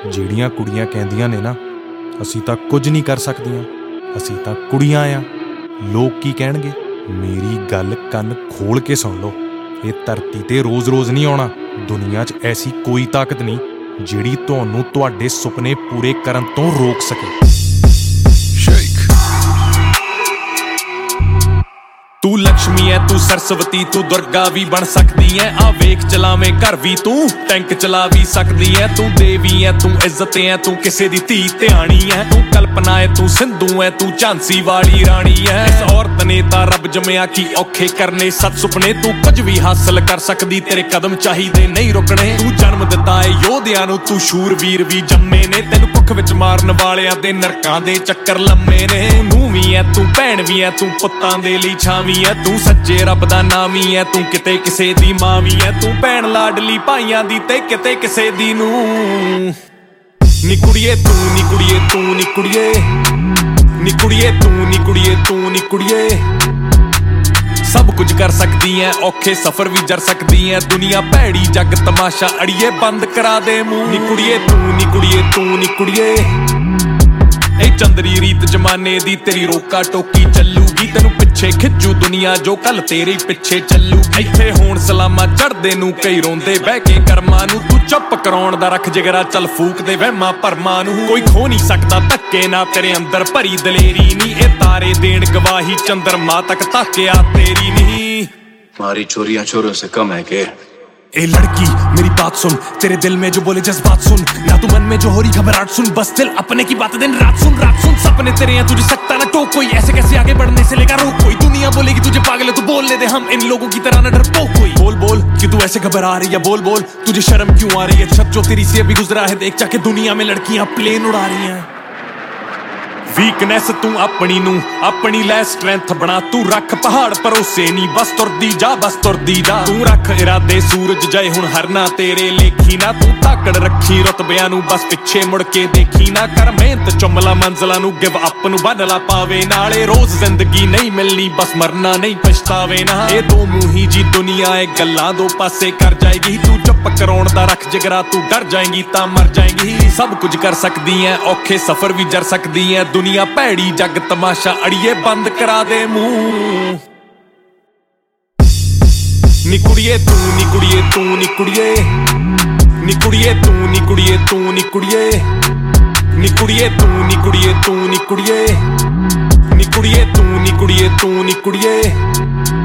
ਜਿਹੜੀਆਂ ਕੁੜੀਆਂ ਕਹਿੰਦੀਆਂ ਨੇ ਨਾ ਅਸੀਂ ਤਾਂ ਕੁਝ ਨਹੀਂ ਕਰ ਸਕਦੀਆਂ, ਅਸੀਂ ਤਾਂ ਕੁੜੀਆਂ ਆ, ਲੋਕ ਕੀ ਕਹਿਣਗੇ? ਮੇਰੀ ਗੱਲ ਕੰਨ ਖੋਲ ਕੇ ਸੁਣ ਲਓ, ਇਹ ਧਰਤੀ ਤੇ ਰੋਜ਼-ਰੋਜ਼ ਨਹੀਂ ਆਉਣਾ। ਦੁਨੀਆ 'ਚ ਐਸੀ ਕੋਈ ਤਾਕਤ ਨਹੀਂ ਜਿਹੜੀ ਤੁਹਾਨੂੰ ਤੁਹਾਡੇ ਸੁਪਨੇ ਪੂਰੇ ਕਰਨ ਤੋਂ ਰੋਕ ਸਕੇ। ਤੂੰ ਲక్ష్ਮੀ ਐ, ਤੂੰ ਸਰਸਵਤੀ, ਤੂੰ ਦੁਰਗਾ ਵੀ ਬਣ ਸਕਦੀ ਐ। ਆ ਵੇਖ ਚਲਾਵੇਂ ਘਰ ਵੀ ਤੂੰ ਟੈਂਕ ਚਲਾ ਵੀ ਸਕਦੀ ਐ। ਤੂੰ ਦੇਵੀ ਐ, ਤੂੰ ਇੱਜ਼ਤ ਐ, ਤੂੰ ਕਿਸੇ ਦੀ ਧੀ ਧਿਆਣੀ ਐ। ਤੂੰ ਕਲਪਨਾ ਐ, ਤੂੰ ਸਿੰਧੂ ਐ, ਤੂੰ ਝਾਂਸੀ ਵਾਲੀ ਰਾਣੀ ਐ। ਇਸ ਔਰਤ ਨੇ ਤਾਂ ਰੱਬ ਜੰਮਿਆ ਕੀ ਔਖੇ ਕਰਨੇ ਸੱਤ ਸੁਪਨੇ। ਤੂੰ ਕੁਝ ਵੀ ਹਾਸਲ ਕਰ ਸਕਦੀ, ਤੇਰੇ ਕਦਮ ਚਾਹੀਦੇ ਨਹੀਂ ਰੁਕਣੇ। ਤੂੰ ਜਨਮ ਦਿੱਤਾ ਏ ਯੋਧਿਆਂ ਨੂੰ, ਤੂੰ ਸ਼ੂਰਵੀਰ ਵੀ ਜੰਮੇ ਨੇ। ਤੈਨੂੰ ਭੁੱਖ ਵਿੱਚ ਮਾਰਨ ਵਾਲਿਆਂ ਦੇ ਨਰਕਾਂ ਦੇ ਚੱਕਰ ਲੰਮੇ ਨੇ। ਤੂੰ ਨੂੰਹ ਵੀ ਐ, ਤੂੰ ਭੈਣ ਵੀ ਐ, ਤੂੰ ਪੁੱਤਾਂ ਦੇ ਲਈ ਛਾਵੀਂ ਐ। ਤੂੰ ਸੱਚੇ ਰੱਬ ਦਾ ਨਾਮੀ ਐ, ਤੂੰ ਕਿਤੇ ਕਿਸੇ ਦੀ ਮਾਂ ਵੀ ਐ। ਤੂੰ ਭੈਣ ਲਾਡਲੀ ਭਾਈਆਂ ਦੀ ਤੇ ਕਿਤੇ ਕਿਸੇ ਦੀ ਨੂੰ। ਨੀ ਕੁੜੀਏ ਤੂੰ, ਨੀ ਕੁੜੀਏ ਤੂੰ, ਨੀ ਕੁੜੀਏ, ਨੀ ਕੁੜੀਏ ਤੂੰ, ਨੀ ਕੁੜੀਏ ਤੂੰ, ਨੀ ਕੁੜੀਏ। ਸਭ ਕੁਝ ਕਰ ਸਕਦੀ ਐ, ਔਖੇ ਸਫ਼ਰ ਵੀ ਜਰ ਸਕਦੀ ਐ। ਦੁਨੀਆ ਭੈੜੀ ਜੱਗ ਤਮਾਸ਼ਾ, ਅੜੀਏ ਬੰਦ ਕਰਾ ਦੇ ਮੂੰਹ। ਨੀ ਕੁੜੀਏ ਤੂੰ, ਨੀ ਕੁੜੀਏ ਤੂੰ, ਨੀ ਕੁੜੀਏ। ਇਹ ਚੰਦਰੀ ਰੀਤ ਜਮਾਨੇ ਦੀ ਤੇਰੀ ਰੋਕਾ ਟੋਕੀ ਚੱਲੂਗੀ। ਤੈਨੂੰ ਪਿੱਛੇ ਖਿੱਚੂ ਦੁਨੀਆ ਜੋ ਕੱਲ ਤੇਰੇ ਪਿੱਛੇ ਚੱਲੂ। ਇੱਥੇ ਹੋਣ ਸਲਾਮਾਂ ਚੜ੍ਹਦੇ ਨੂੰ, ਕਈ ਰੋਂਦੇ ਬਹਿ ਕੇ ਕਰਮਾਂ ਨੂੰ। ਤੂੰ ਚੁੱਪ ਕਰਾਉਣ ਦਾ ਰੱਖ ਜਿਗਰਾ, ਚੱਲ ਫੂਕ ਦੇ ਵਹਿਮਾਂ ਭਰਮਾਂ ਨੂੰ। ਕੋਈ ਖੋ ਨਹੀਂ ਸਕਦਾ ਧੱਕੇ ਨਾ ਤੇਰੇ ਅੰਦਰ ਭਰੀ ਦਲੇਰੀ ਨੀ। ਇਹ ਤਾਰੇ ਦੇਣ ਗਵਾਹੀ, ਚੰਦਰਮਾ ਤੱਕ ਤਾਕਿਆ ਤੇਰੀ ਨਹੀਂ। हमारी चोरियां चोरों से कम है के? ए लड़की मेरी बात सुन, तेरे दिल में जो बोले जज्बात सुन, ना तू मन में जो हो रही घबराहट सुन। बस दिल अपने की बात दिन रात सुन, रात सुन। सपने तेरे हैं, तुझे सकता ना टोक कोई। ऐसे कैसे आगे बढ़ने से लेकर रोक कोई। दुनिया बोलेगी तुझे पागल है, तू बोल ले दे, हम इन लोगों की तरह ना डरपोक कोई। बोल बोल कि तू ऐसे घबरा रही है, बोल बोल तुझे शर्म क्यों आ रही है। छत जो तेरी से अभी गुजरा है, देख जाके दुनिया में लड़कियां प्लेन उड़ा रही हैं। ਵੀਕਨੈਸ ਤੂੰ ਆਪਣੀ ਨੂੰ ਆਪਣੀ ਲੈ ਸਟਰੈਂਥ ਬਣਾ। ਤੂੰ ਰੱਖ ਪਹਾੜ ਭਰੋਸੇ ਨਹੀਂ, ਬਸ ਤੁਰਦੀ ਜਾ, ਬਸ ਤੁਰਦੀ ਜਾ। ਤੂੰ ਰੱਖ ਇਰਾਦੇ ਸੂਰਜ ਜਾਏ ਹੁਣ ਹਰਨਾ ਤੇਰੇ ਲੇਖੀ ਨਾ। ਤੂੰ ਧਾਕੜ ਰੱਖੀ ਰੁਤਬਿਆਂ ਨੂੰ, ਬਸ ਪਿੱਛੇ ਮੁੜ ਕੇ ਦੇਖੀ ਨਾ। ਕਰ ਮਿਹਨਤ ਚੁੰਮਲਾ ਮੰਜ਼ਲਾਂ ਨੂੰ, ਗਿਵ ਅਪ ਨੂੰ ਬਦਲਾ ਪਾਵੇ ਨਾਲੇ। ਰੋਜ਼ ਜ਼ਿੰਦਗੀ ਨਹੀਂ ਮਿਲਣੀ, ਬਸ ਮਰਨਾ ਨਹੀਂ ਪਛਤਾਵੇ ਨਾ। ਇਹ ਦੋ ਮੂੰਹੀ ਜੀ ਦੁਨੀਆ ਏ, ਗੱਲਾਂ ਦੋ ਪਾਸੇ ਕਰ ਜਾਏਗੀ। ਤੂੰ ਚੁੱਪ ਕਰਾਉਣ ਦਾ ਰੱਖ ਜਿਗਰਾ, ਤੂੰ ਡਰ ਜਾਏਗੀ ਤਾਂ ਮਰ ਜਾਏਗੀ। ਸਭ ਕੁਝ ਕਰ ਸਕਦੀ ਐ, ਔਖੇ ਸਫ਼ਰ ਵੀ ਜਰ ਸਕਦੀ ਐ। ਦੁਨੀਆ ਭੈੜੀ ਜੱਗ ਤਮਾਸ਼ਾ, ਅੜੀਏ ਬੰਦ ਕਰਾ ਦੇ ਮੂੰਹ। ਨੀ ਕੁੜੀਏ ਤੂੰ, ਨੀ ਕੁੜੀਏ ਤੂੰ, ਨੀ ਕੁੜੀਏ, ਨੀ ਕੁੜੀਏ ਤੂੰ, ਨੀ ਕੁੜੀਏ ਤੂੰ, ਨੀ ਕੁੜੀਏ, ਨੀ ਕੁੜੀਏ ਤੂੰ, ਨੀ ਕੁੜੀਏ ਤੂੰ, ਨੀ ਕੁੜੀਏ, ਨੀ ਕੁੜੀਏ ਤੂੰ, ਨੀ ਕੁੜੀਏ ਤੂੰ, ਨੀ ਕੁੜੀਏ।